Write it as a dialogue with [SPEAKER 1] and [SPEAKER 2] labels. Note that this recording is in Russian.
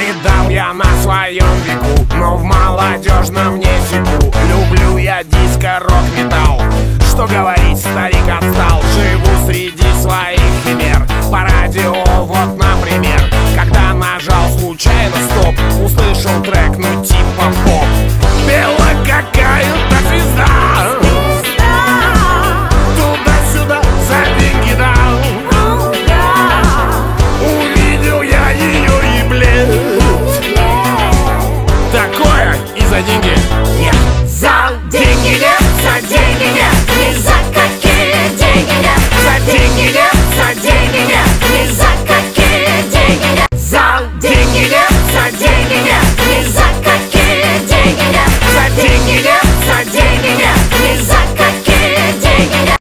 [SPEAKER 1] Видал я на своем веку, но в молодежном не секу. Люблю я диско, рок-металл. Что говорить, старик отстал. Живу среди своих химер. По радио вот